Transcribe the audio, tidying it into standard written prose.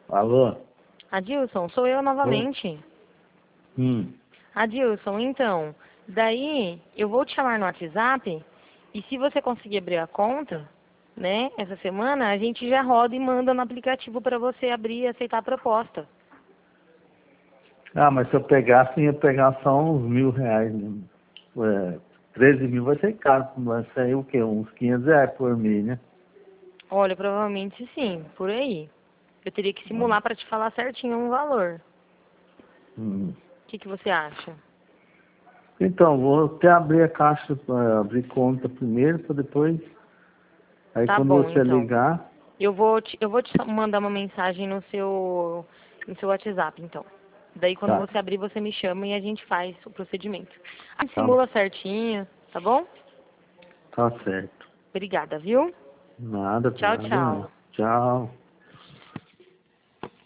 Alô? Adilson, sou eu Ô, novamente. Hum. Adilson, então, daí eu vou te chamar no WhatsApp e se você conseguir abrir a conta, né, essa semana, a gente já roda e manda no aplicativo para você abrir e aceitar a proposta. Ah, mas se eu pegasse, ia pegar só uns R$ 1.000, né? 13 mil vai ser caro, vai sair o quê? Uns R$ 500 por mês, né? Olha, provavelmente sim, por aí. Eu teria que simular para te falar certinho um valor. Hum. O que você acha? Então, vou até abrir a caixa, abrir conta primeiro, para depois. Aí Tá quando bom, você então. ligar, Eu vou te mandar uma mensagem no seu WhatsApp, então. Daí quando tá, você abrir, você me chama e a gente faz o procedimento. A gente tá, simula certinho, tá bom? tá certo. Obrigada, viu? Nada, por Tchau, nada não. tchau. Tchau.